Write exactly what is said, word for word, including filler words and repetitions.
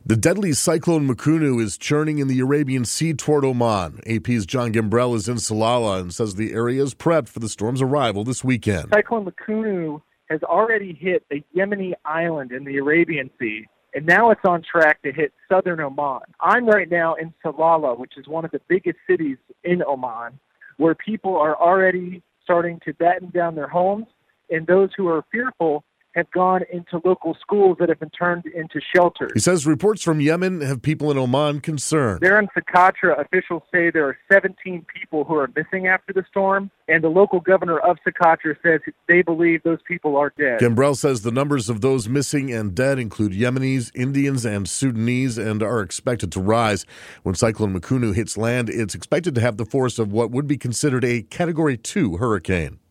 The deadly cyclone Makunu is churning in the Arabian Sea toward Oman. A P's John Gambrell is in Salalah and says the area is prepped for the storm's arrival this weekend. Cyclone Makunu has already hit a Yemeni island in the Arabian Sea, and now it's on track to hit southern Oman. I'm right now in Salalah, which is one of the biggest cities in Oman, where people are already starting to batten down their homes, and those who are fearful have gone into local schools that have been turned into shelters. He says reports from Yemen have people in Oman concerned. There in Socotra, officials say there are seventeen people who are missing after the storm, and the local governor of Socotra says they believe those people are dead. Gambrell says the numbers of those missing and dead include Yemenis, Indians, and Sudanese, and are expected to rise. When Cyclone Makunu hits land, it's expected to have the force of what would be considered a Category two hurricane.